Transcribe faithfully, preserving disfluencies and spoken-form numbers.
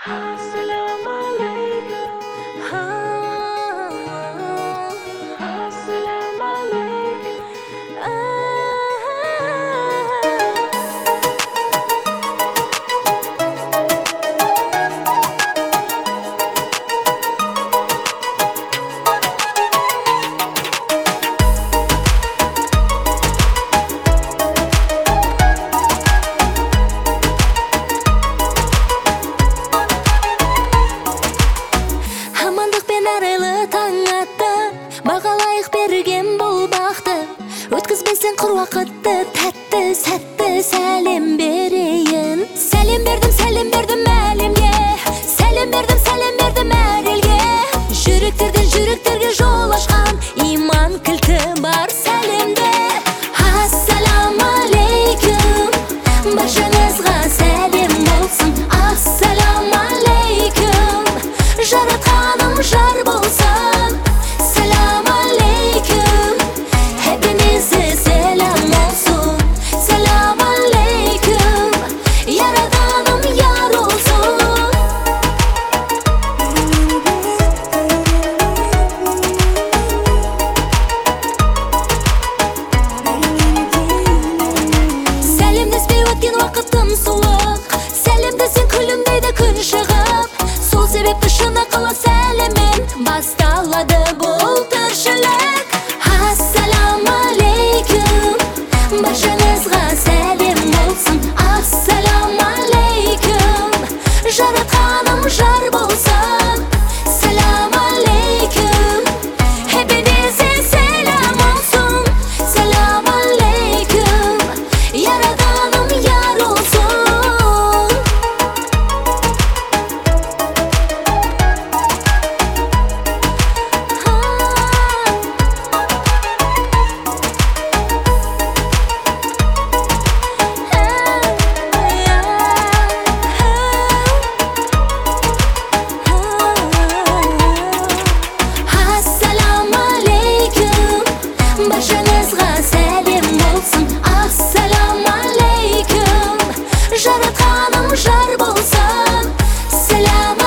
Assalamu alaikum. Assalamu alaikum. Арайлы таң атты, бағалайық берген бұл бақты. Өткізбесең құр уақытты, тәтті сәтті сәлем берейін. Сәлем бердім, сәлем бердім әлемге, сәлем бердім, сәлем бердім әр елге. Жүректерден жүректерге жол ашқан иман кілті бар сәлемде. Ассаламу алейкум, баршаңызға сәлем болсын. Ассаламу алейкум, жаратқаным жар болсын. Салам алейкум, hepinize selam olsun. Салам алейкум, yaradanım yar olsun. Сәлемдеспей өткен уақыттың суық, сәлемдесең күлімдейді күн шығып. Сол себепті шын ақылы сәлеммен басталады бұл тіршілік. Ассаламу алейкум, баршаңызға сәлем болсын. Ассаламу алейкум, жаратқаным жар болсын. Салам алейкум, hepinize selam olsun. Салам алейкум, yaradanım yar olsun. Ассаламу алейкум, баршаңызға сәлем болсын. Ассаламу алейкум, жаратқаным жар болсын. Салам